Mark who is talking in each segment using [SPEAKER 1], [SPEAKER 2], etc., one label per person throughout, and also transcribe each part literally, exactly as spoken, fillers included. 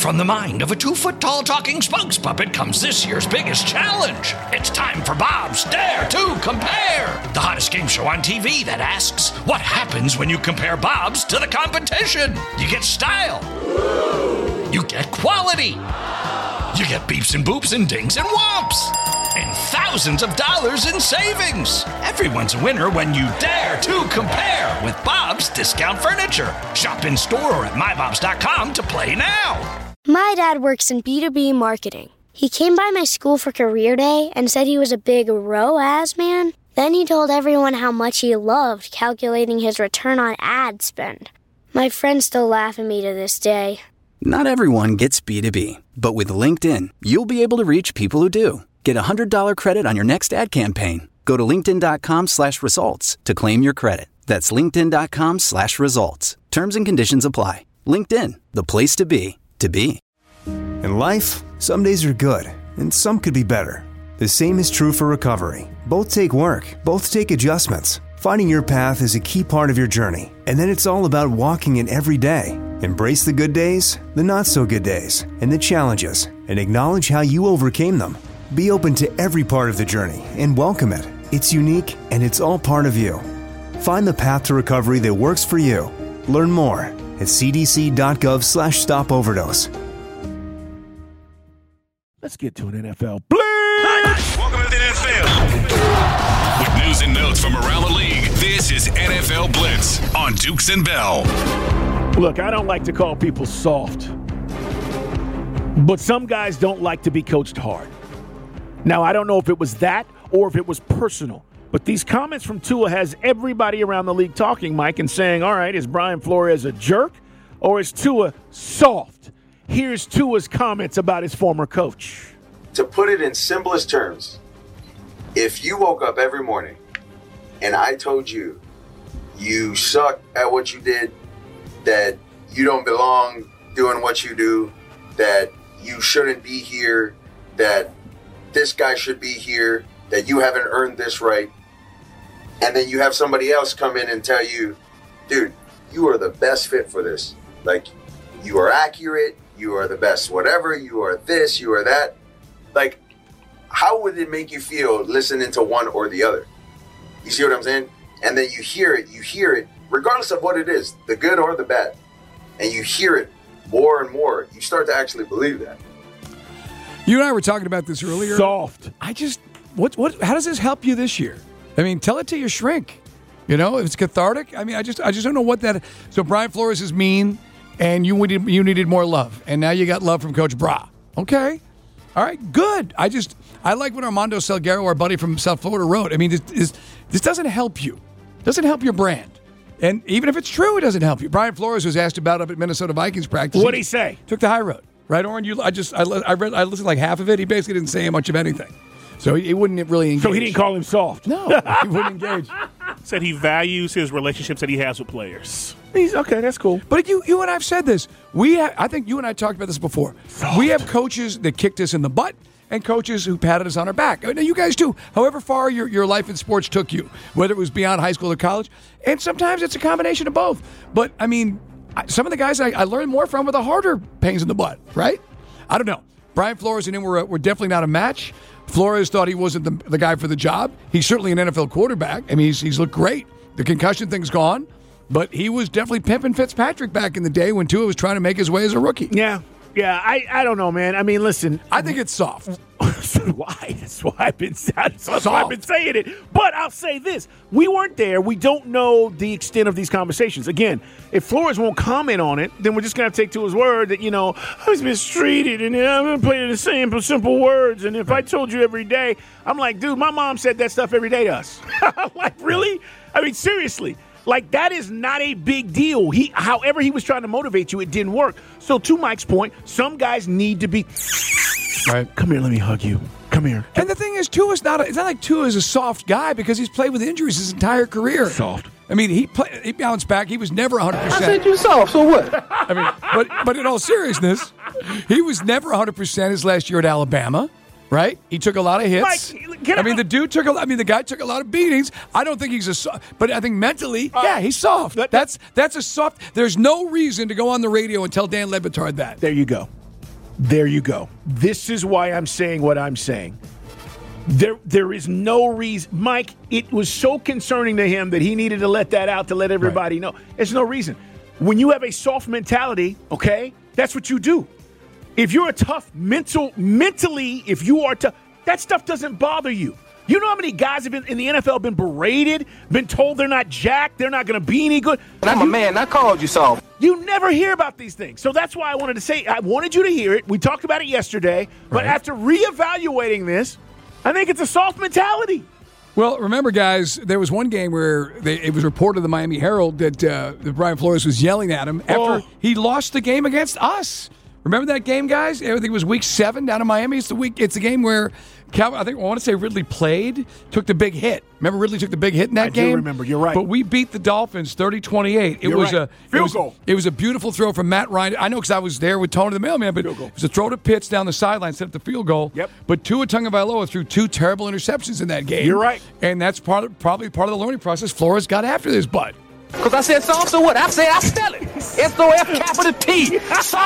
[SPEAKER 1] From the mind of a two-foot-tall talking spokes puppet comes this year's biggest challenge. It's time for Bob's Dare to Compare, the hottest game show on T V that asks, what happens when you compare Bobs to the competition? You get style. You get quality. You get beeps and boops and dings and whomps. And thousands of dollars in savings. Everyone's a winner when you dare to compare with Bob's Discount Furniture. Shop in store or at my bobs dot com to play now.
[SPEAKER 2] My dad works in B two B marketing. He came by my school for career day and said he was a big R O A S man. Then he told everyone how much he loved calculating his return on ad spend. My friends still laugh at me to this day.
[SPEAKER 3] Not everyone gets B two B, but with LinkedIn, you'll be able to reach people who do. Get a one hundred dollars credit on your next ad campaign. Go to linkedin.com slash results to claim your credit. That's linkedin.com slash results. Terms and conditions apply. LinkedIn, the place to be, to be.
[SPEAKER 4] In life, some days are good, and some could be better. The same is true for recovery. Both take work, both take adjustments. Finding your path is a key part of your journey, and then it's all about walking it every day. Embrace the good days, the not-so-good days, and the challenges, and acknowledge how you overcame them. Be open to every part of the journey and welcome it. It's unique, and it's all part of you. Find the path to recovery that works for you. Learn more at cdc.gov slash stop overdose.
[SPEAKER 5] Let's get to an N F L Blitz.
[SPEAKER 6] Welcome to the N F L. With news and notes from around the league, this is N F L Blitz on Dukes and Bell.
[SPEAKER 5] Look, I don't like to call people soft, but some guys don't like to be coached hard. Now, I don't know if it was that or if it was personal, but these comments from Tua has everybody around the league talking, Mike, and saying, all right, is Brian Flores a jerk or is Tua soft? Here's Tua's comments about his former coach.
[SPEAKER 7] To put it in simplest terms, if you woke up every morning and I told you you suck at what you did, that you don't belong doing what you do, that you shouldn't be here, that this guy should be here, that you haven't earned this right, and then you have somebody else come in and tell you, dude, you are the best fit for this. Like, you are accurate, you are the best whatever, you are this, you are that. Like, how would it make you feel listening to one or the other? You see what I'm saying? And then you hear it, you hear it, regardless of what it is, the good or the bad, and you hear it more and more, you start to actually believe that.
[SPEAKER 8] You and I were talking about this earlier.
[SPEAKER 5] Soft.
[SPEAKER 8] I just, what, what, how does this help you this year? I mean, tell it to your shrink. You know, if it's cathartic. I mean, I just, I just don't know what that. So Brian Flores is mean, and you needed, you needed more love, and now you got love from Coach Bra. Okay, all right, good. I just, I like what Armando Salguero, our buddy from South Florida, wrote. I mean, this, this, this doesn't help you. Doesn't help your brand. And even if it's true, it doesn't help you. Brian Flores was asked about up at Minnesota Vikings practice.
[SPEAKER 5] What'd he say?
[SPEAKER 8] Took the high road. Right, Oren? You, I just, I, I read, I listened like half of it. He basically didn't say much of anything, so he, he wouldn't really engage.
[SPEAKER 5] So he didn't call him soft.
[SPEAKER 8] No, he wouldn't engage.
[SPEAKER 9] Said he values his relationships that he has with players.
[SPEAKER 5] He's okay. That's cool.
[SPEAKER 8] But you, you and I've said this. We, have, I think you and I talked about this before. Soft. We have coaches that kicked us in the butt, and coaches who patted us on our back. Now, you guys too. However far your your life in sports took you, whether it was beyond high school or college, and sometimes it's a combination of both. But I mean, some of the guys I, I learned more from were the harder pains in the butt, right? I don't know. Brian Flores and him were, were definitely not a match. Flores thought he wasn't the, the guy for the job. He's certainly an N F L quarterback. I mean, he's, he's looked great. The concussion thing's gone. But he was definitely pimping Fitzpatrick back in the day when Tua was trying to make his way as a rookie.
[SPEAKER 5] Yeah. Yeah, I, I don't know, man. I mean, listen.
[SPEAKER 8] I think it's soft.
[SPEAKER 5] Why? That's why I've been that's why I've been saying it. But I'll say this: we weren't there. We don't know the extent of these conversations. Again, if Flores won't comment on it, then we're just gonna have to take to his word that you know I was mistreated and I'm gonna play the same simple words. And if I told you every day, I'm like, dude, my mom said that stuff every day to us. I'm like, really? I mean, seriously. Like, that is not a big deal. He, however he was trying to motivate you, it didn't work. So, to Mike's point, some guys need to be,
[SPEAKER 8] right.
[SPEAKER 5] Come here, let me hug you. Come here.
[SPEAKER 8] And the thing is, Tua's not, a, it's not like Tua is a soft guy because he's played with injuries his entire career.
[SPEAKER 5] Soft.
[SPEAKER 8] I mean, he play, he bounced back. He was never one hundred percent.
[SPEAKER 10] I said you soft, so what?
[SPEAKER 8] I mean, but, but in all seriousness, he was never one hundred percent his last year at Alabama. Right? He took a lot of hits.
[SPEAKER 5] Mike, I,
[SPEAKER 8] I mean, the dude took a I mean, the guy took a lot of beatings. I don't think he's a soft, but I think mentally, uh, yeah, he's soft. That, that's that's a soft. There's no reason to go on the radio and tell Dan Le Batard that.
[SPEAKER 5] There you go. There you go. This is why I'm saying what I'm saying. There, there is no reason. Mike, it was so concerning to him that he needed to let that out to let everybody right. know. There's no reason. When you have a soft mentality, okay, that's what you do. If you're a tough mental, mentally, if you are tough, that stuff doesn't bother you. You know how many guys have been in the N F L been berated, been told they're not jacked, they're not going to be any good.
[SPEAKER 10] But I'm you, a man. I called you soft.
[SPEAKER 5] You never hear about these things. So that's why I wanted to say, I wanted you to hear it. We talked about it yesterday. But right. after reevaluating this, I think it's a soft mentality.
[SPEAKER 8] Well, remember, guys, there was one game where they, it was reported in the Miami Herald that, uh, that Brian Flores was yelling at him after oh. he lost the game against us. Remember that game, guys? I think it was week seven down in Miami. It's the week. It's the game where Cal, I think I want to say Ridley played, took the big hit. Remember Ridley took the big hit in that
[SPEAKER 5] I
[SPEAKER 8] game?
[SPEAKER 5] I do remember. You're right.
[SPEAKER 8] But we beat the Dolphins thirty twenty-eight. It
[SPEAKER 5] You're
[SPEAKER 8] was
[SPEAKER 5] right.
[SPEAKER 8] a
[SPEAKER 5] field
[SPEAKER 8] it was,
[SPEAKER 5] goal.
[SPEAKER 8] It was a beautiful throw from Matt Ryan. I know because I was there with Tony the mailman, but it was a throw to Pitts down the sideline, set up the field goal.
[SPEAKER 5] Yep.
[SPEAKER 8] But Tua Tagovailoa threw two terrible interceptions in that game.
[SPEAKER 5] You're right.
[SPEAKER 8] And that's part of, probably part of the learning process. Flores got after this butt.
[SPEAKER 10] Because I said soft, so what? I say I spell it. S O F capital T.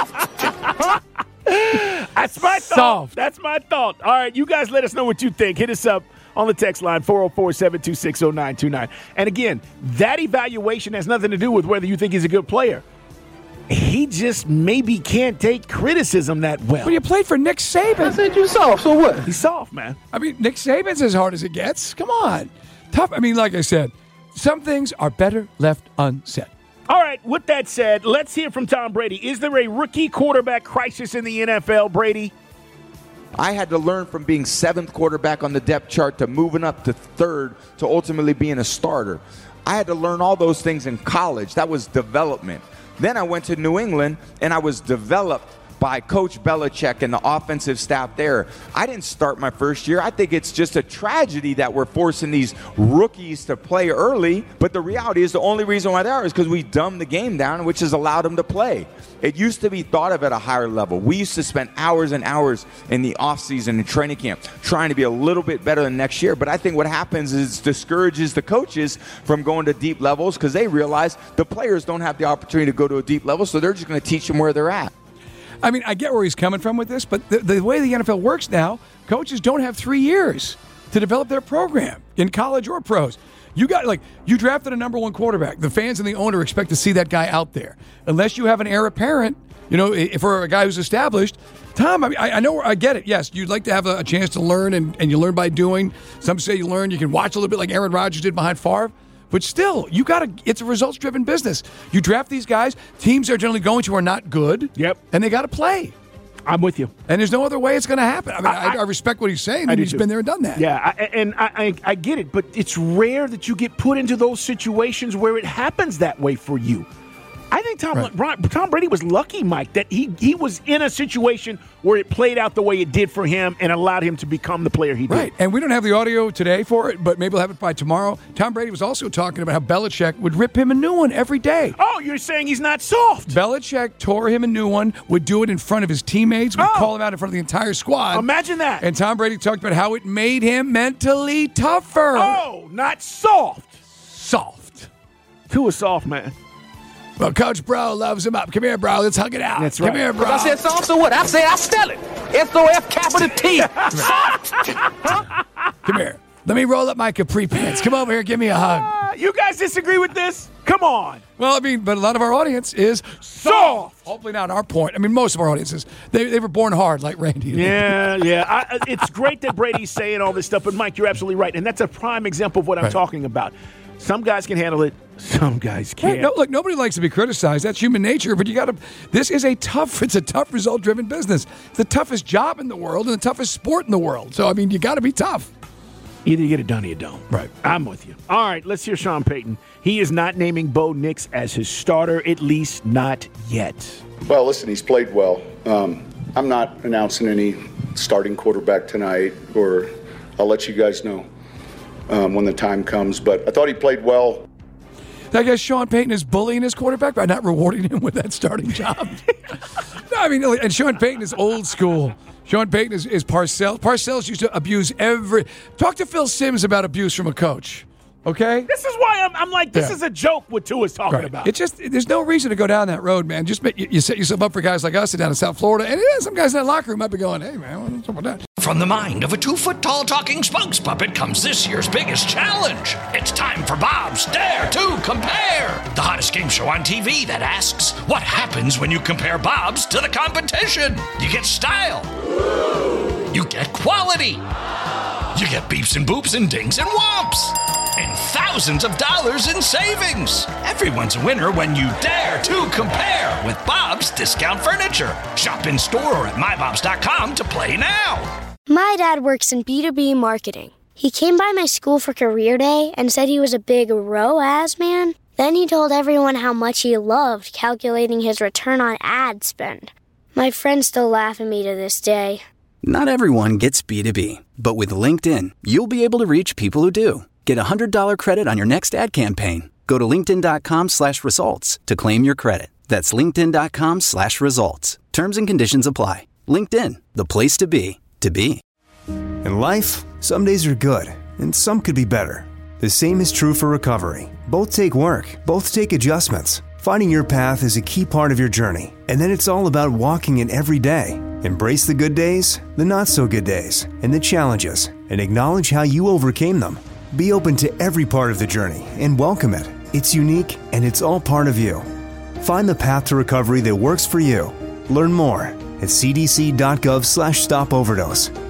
[SPEAKER 10] Soft.
[SPEAKER 5] That's my thought.
[SPEAKER 8] Soft.
[SPEAKER 5] That's my thought. All right, you guys let us know what you think. Hit us up on the text line, four oh four, seven two six, oh nine two nine. And again, that evaluation has nothing to do with whether you think he's a good player. He just maybe can't take criticism that well.
[SPEAKER 8] Well, you played for Nick Saban.
[SPEAKER 10] I said you soft, so what?
[SPEAKER 5] He's soft, man.
[SPEAKER 8] I mean, Nick Saban's as hard as it gets. Come on. Tough. I mean, like I said, some things are better left unsaid.
[SPEAKER 5] All right, with that said, let's hear from Tom Brady. Is there a rookie quarterback crisis in the N F L, Brady?
[SPEAKER 11] I had to learn from being seventh quarterback on the depth chart to moving up to third to ultimately being a starter. I had to learn all those things in college. That was development. Then I went to New England, and I was developed by Coach Belichick and the offensive staff there. I didn't start my first year. I think it's just a tragedy that we're forcing these rookies to play early, but the reality is the only reason why they are is because we dumbed the game down, which has allowed them to play. It used to be thought of at a higher level. We used to spend hours and hours in the offseason and training camp trying to be a little bit better than next year, but I think what happens is it discourages the coaches from going to deep levels because they realize the players don't have the opportunity to go to a deep level, so they're just going to teach them where they're at.
[SPEAKER 8] I mean, I get where he's coming from with this, but the, the way the N F L works now, coaches don't have three years to develop their program in college or pros. You got like you drafted a number one quarterback. The fans and the owner expect to see that guy out there. Unless you have an heir apparent, you know, for a guy who's established. Tom, I mean, I, I know, I get it. Yes, you'd like to have a, a chance to learn, and, and you learn by doing. Some say you learn, you can watch a little bit like Aaron Rodgers did behind Favre. But still, you got to. It's a results-driven business. You draft these guys. Teams they're generally going to are not good.
[SPEAKER 5] Yep.
[SPEAKER 8] And they got to play.
[SPEAKER 5] I'm with you.
[SPEAKER 8] And there's no other way it's going to happen. I mean, I, I, I respect what he's saying. And he's too. been there and done that.
[SPEAKER 5] Yeah, I, and I, I, I get it. But it's rare that you get put into those situations where it happens that way for you. I think Tom right. Tom Brady was lucky, Mike, that he, he was in a situation where it played out the way it did for him and allowed him to become the player he did.
[SPEAKER 8] Right, and we don't have the audio today for it, but maybe we'll have it by tomorrow. Tom Brady was also talking about how Belichick would rip him a new one every day.
[SPEAKER 5] Oh, you're saying he's not soft.
[SPEAKER 8] Belichick tore him a new one, would do it in front of his teammates, would oh. call him out in front of the entire squad.
[SPEAKER 5] Imagine that.
[SPEAKER 8] And Tom Brady talked about how it made him mentally tougher.
[SPEAKER 5] Oh, not soft.
[SPEAKER 8] Soft.
[SPEAKER 5] Too a soft man.
[SPEAKER 8] Well, Coach Bro loves him up. Come here, bro. Let's hug it out.
[SPEAKER 5] That's
[SPEAKER 8] Come
[SPEAKER 5] right.
[SPEAKER 8] here, bro.
[SPEAKER 10] I said soft, so what? I say I spell it. S O F capital T.
[SPEAKER 8] Come here. Let me roll up my capri pants. Come over here. Give me a hug.
[SPEAKER 5] Uh, you guys disagree with this? Come on.
[SPEAKER 8] Well, I mean, but a lot of our audience is soft. Hopefully not our point. I mean, most of our audiences, they, they were born hard like Randy.
[SPEAKER 5] Yeah, yeah. I, it's great that Brady's saying all this stuff, but Mike, you're absolutely right. And that's a prime example of what I'm right. talking about. Some guys can handle it. Some guys can't.
[SPEAKER 8] Right, no, look, nobody likes to be criticized. That's human nature. But you got to. This is a tough. It's a tough result-driven business. It's the toughest job in the world and the toughest sport in the world. So I mean, you got to be tough.
[SPEAKER 5] Either you get it done or you don't.
[SPEAKER 8] Right.
[SPEAKER 5] I'm with you. All right, let's hear Sean Payton. He is not naming Bo Nix as his starter, at least not yet.
[SPEAKER 12] Well, listen, he's played well. Um, I'm not announcing any starting quarterback tonight, or I'll let you guys know. Um, when the time comes, but I thought he played well.
[SPEAKER 8] I guess Sean Payton is bullying his quarterback by not rewarding him with that starting job. No, I mean, and Sean Payton is old school. Sean Payton is, is Parcells. Parcells used to abuse every. Talk to Phil Simms about abuse from a coach. Okay?
[SPEAKER 5] This is why I'm, I'm like, this
[SPEAKER 8] Yeah.
[SPEAKER 5] is a joke what Tua's talking
[SPEAKER 8] Right.
[SPEAKER 5] about.
[SPEAKER 8] It's just there's no reason to go down that road, man. Just make, you, you set yourself up for guys like us down in South Florida, and yeah, some guys in that locker room might be going, "Hey, man, what's up with that?"
[SPEAKER 1] From the mind of a two-foot-tall talking spokes puppet comes this year's biggest challenge. It's time for Bob's Dare to Compare, the hottest game show on T V that asks, what happens when you compare Bobs to the competition? You get style. You get quality. You get beeps and boops and dings and whomps. And thousands of dollars in savings. Everyone's a winner when you dare to compare with Bob's Discount Furniture. Shop in store or at my bobs dot com to play now.
[SPEAKER 2] My dad works in B two B marketing. He came by my school for career day and said he was a big R O A S man. Then he told everyone how much he loved calculating his return on ad spend. My friends still laugh at me to this day.
[SPEAKER 3] Not everyone gets B two B, but with LinkedIn, you'll be able to reach people who do. Get a one hundred dollars credit on your next ad campaign. Go to linkedin.com slash results to claim your credit. That's linkedin.com slash results. Terms and conditions apply. LinkedIn, the place to be, to be.
[SPEAKER 4] In life, some days are good, and some could be better. The same is true for recovery. Both take work, both take adjustments. Finding your path is a key part of your journey, and then it's all about walking it every day. Embrace the good days, the not-so-good days, and the challenges, and acknowledge how you overcame them. Be open to every part of the journey and welcome it. It's unique, and it's all part of you. Find the path to recovery that works for you. Learn more at cdc.gov slash stop overdose